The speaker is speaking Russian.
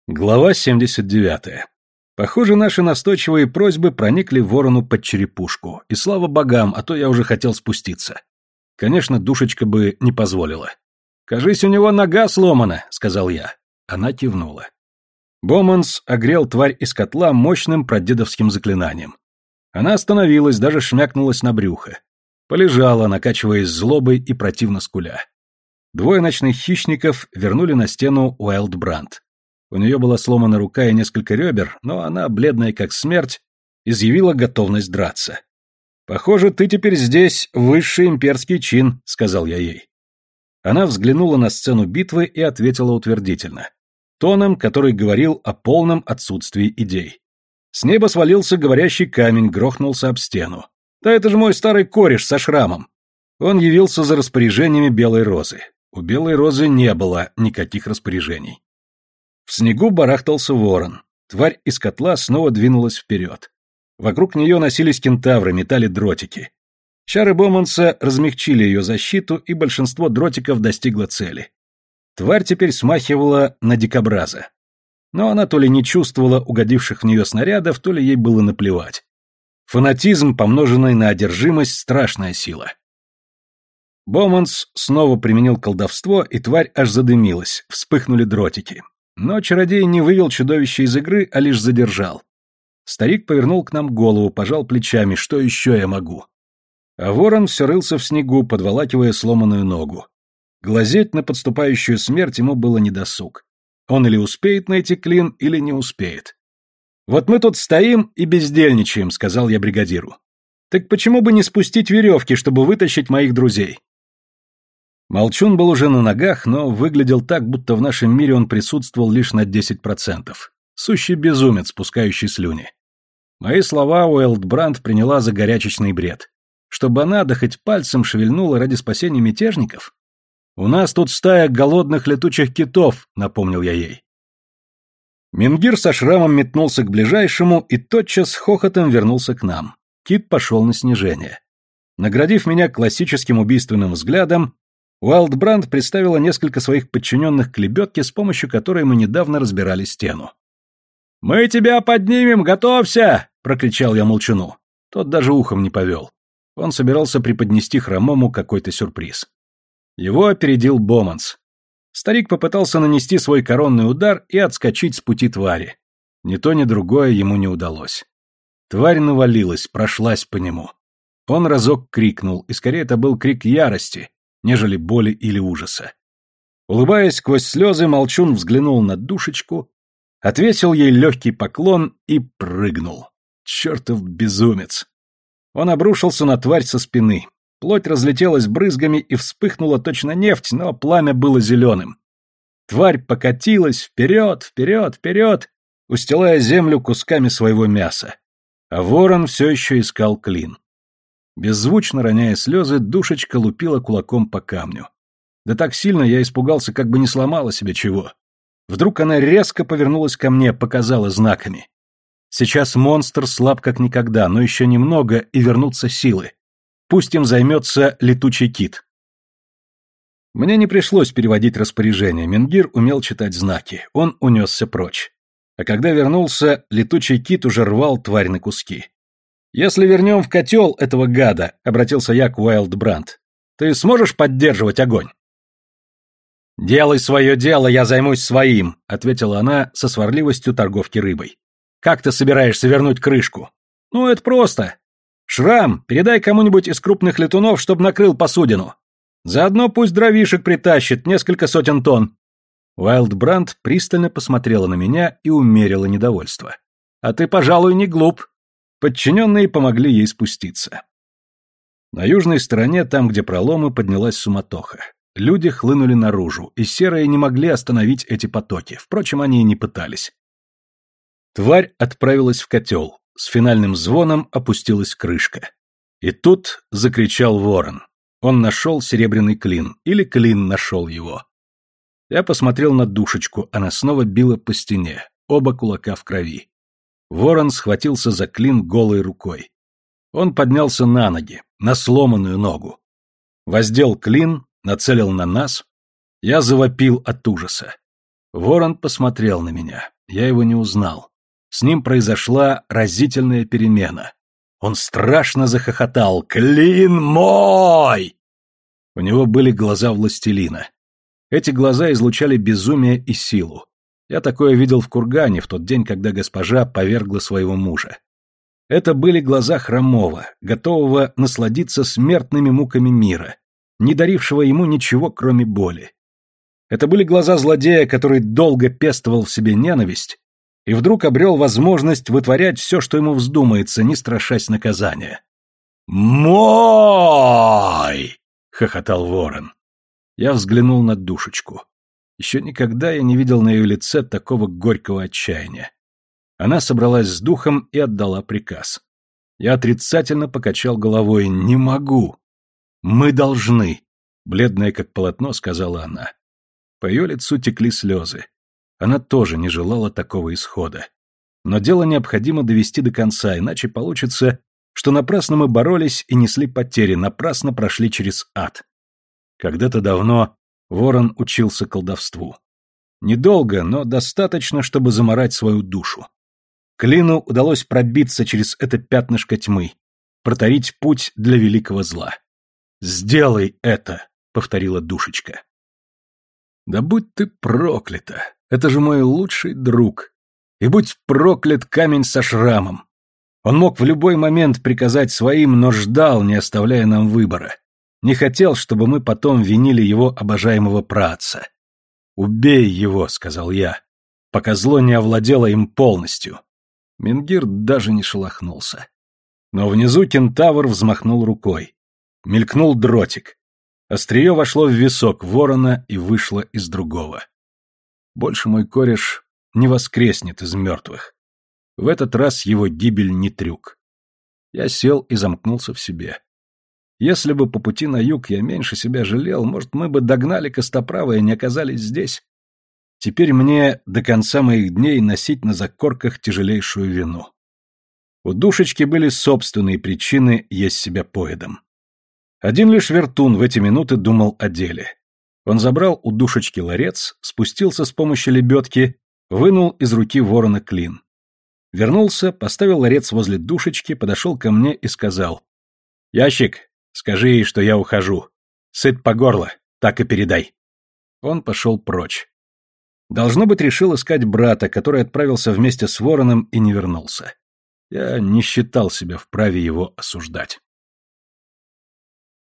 Глава 79. Похоже, наши настойчивые просьбы проникли ворону под черепушку, и слава богам, а то я уже хотел спуститься. Конечно, душечка бы не позволила. «Кажись, у него нога сломана», — сказал я. Она кивнула. Боманс огрел тварь из котла мощным прадедовским заклинанием. Она остановилась, даже шмякнулась на брюхо. Полежала, накачиваясь злобой и противно скуля. Двое ночных хищников вернули на стену Уайлдбранд. У нее была сломана рука и несколько ребер, но она, бледная как смерть, изъявила готовность драться. «Похоже, ты теперь здесь высший имперский чин», — сказал я ей. Она взглянула на сцену битвы и ответила утвердительно, тоном, который говорил о полном отсутствии идей. С неба свалился говорящий камень, грохнулся об стену. «Да это же мой старый кореш со шрамом!» Он явился за распоряжениями Белой Розы. У Белой Розы не было никаких распоряжений. В снегу барахтался ворон. Тварь из котла снова двинулась вперед. Вокруг нее носились кентавры, метали дротики. Чары Боманса размягчили ее защиту, и большинство дротиков достигло цели. Тварь теперь смахивала на дикобраза. Но она то ли не чувствовала угодивших в нее снарядов, то ли ей было наплевать. Фанатизм, помноженный на одержимость, страшная сила. Боманс снова применил колдовство, и тварь аж задымилась, вспыхнули дротики. Но чародей не вывел чудовище из игры, а лишь задержал. Старик повернул к нам голову, пожал плечами, что еще я могу. А ворон все рылся в снегу, подволакивая сломанную ногу. Глазеть на подступающую смерть ему было недосуг. Он или успеет найти клин, или не успеет. «Вот мы тут стоим и бездельничаем», — сказал я бригадиру. «Так почему бы не спустить веревки, чтобы вытащить моих друзей?» Молчун был уже на ногах, но выглядел так, будто в нашем мире он присутствовал лишь на 10%. Сущий безумец, пускающий слюни. Мои слова Уайлдбранд приняла за горячечный бред. Чтобы она, да хоть пальцем шевельнула ради спасения мятежников? «У нас тут стая голодных летучих китов», — напомнил я ей. Менгир со шрамом метнулся к ближайшему и тотчас с хохотом вернулся к нам. Кит пошел на снижение. Наградив меня классическим убийственным взглядом, Уайлдбранд представила несколько своих подчиненных к лебедке, с помощью которой мы недавно разбирали стену. «Мы тебя поднимем, готовься!» — прокричал я молчуну. Тот даже ухом не повел. Он собирался преподнести хромому какой-то сюрприз. Его опередил Боманс. Старик попытался нанести свой коронный удар и отскочить с пути твари. Ни то, ни другое ему не удалось. Тварь навалилась, прошлась по нему. Он разок крикнул, и скорее это был крик ярости, нежели боли или ужаса. Улыбаясь сквозь слезы, молчун взглянул на душечку, отвесил ей легкий поклон и прыгнул. Чертов безумец! Он обрушился на тварь со спины. Плоть разлетелась брызгами и вспыхнула точно нефть, но пламя было зеленым. Тварь покатилась вперед, вперед, вперед, устилая землю кусками своего мяса. А ворон все еще искал клин. Беззвучно роняя слезы, душечка лупила кулаком по камню. Да так сильно я испугался, как бы не сломала себе чего. Вдруг она резко повернулась ко мне, показала знаками. Сейчас монстр слаб как никогда, но еще немного, и вернутся силы. Пусть им займется летучий кит. Мне не пришлось переводить распоряжение, Менгир умел читать знаки, он унесся прочь. А когда вернулся, летучий кит уже рвал тварь на куски. «Если вернем в котел этого гада», — обратился я к Уайлдбранд, — «ты сможешь поддерживать огонь?» «Делай свое дело, я займусь своим», — ответила она со сварливостью торговки рыбой. «Как ты собираешься вернуть крышку?» «Ну, это просто. Шрам, передай кому-нибудь из крупных летунов, чтоб накрыл посудину. Заодно пусть дровишек притащит, несколько сотен тонн». Уайлдбранд пристально посмотрела на меня и умерила недовольство. «А ты, пожалуй, не глуп». Подчиненные помогли ей спуститься. На южной стороне, там, где проломы, поднялась суматоха. Люди хлынули наружу, и серые не могли остановить эти потоки, впрочем, они и не пытались. Тварь отправилась в котел, с финальным звоном опустилась крышка. И тут закричал ворон. Он нашел серебряный клин, или клин нашел его. Я посмотрел на душечку, она снова била по стене, оба кулака в крови. Ворон схватился за клин голой рукой. Он поднялся на ноги, на сломанную ногу. Воздел клин, нацелил на нас. Я завопил от ужаса. Ворон посмотрел на меня. Я его не узнал. С ним произошла разительная перемена. Он страшно захохотал. «Клин мой!» У него были глаза властелина. Эти глаза излучали безумие и силу. Я такое видел в кургане в тот день, когда госпожа повергла своего мужа. Это были глаза хромого, готового насладиться смертными муками мира, не дарившего ему ничего, кроме боли. Это были глаза злодея, который долго пестовал в себе ненависть и вдруг обрел возможность вытворять все, что ему вздумается, не страшась наказания. «Мой!» — хохотал ворон. Я взглянул на душечку. Еще никогда я не видел на ее лице такого горького отчаяния. Она собралась с духом и отдала приказ. Я отрицательно покачал головой. «Не могу!» «Мы должны!» — бледная как полотно сказала она. По ее лицу текли слезы. Она тоже не желала такого исхода. Но дело необходимо довести до конца, иначе получится, что напрасно мы боролись и несли потери, напрасно прошли через ад. Когда-то давно ворон учился колдовству. Недолго, но достаточно, чтобы заморать свою душу. Клину удалось пробиться через это пятнышко тьмы, протарить путь для великого зла. «Сделай это!» — повторила душечка. «Да будь ты проклята! Это же мой лучший друг! И будь проклят камень со шрамом! Он мог в любой момент приказать своим, но ждал, не оставляя нам выбора. Не хотел, чтобы мы потом винили его обожаемого праотца. «Убей его», — сказал я, пока зло не овладело им полностью». Менгир даже не шелохнулся. Но внизу кентавр взмахнул рукой. Мелькнул дротик. Острие вошло в висок ворона и вышло из другого. Больше мой кореш не воскреснет из мертвых. В этот раз его гибель не трюк. Я сел и замкнулся в себе. Если бы по пути на юг я меньше себя жалел, может, мы бы догнали Костоправа и не оказались здесь. Теперь мне до конца моих дней носить на закорках тяжелейшую вину. У душечки были собственные причины есть себя поедом. Один лишь вертун в эти минуты думал о деле. Он забрал у душечки ларец, спустился с помощью лебедки, вынул из руки ворона клин. Вернулся, поставил ларец возле душечки, подошел ко мне и сказал: «Ящик, скажи ей, что я ухожу. Сыт по горло, так и передай». Он пошел прочь. Должно быть, решил искать брата, который отправился вместе с вороном и не вернулся. Я не считал себя вправе его осуждать.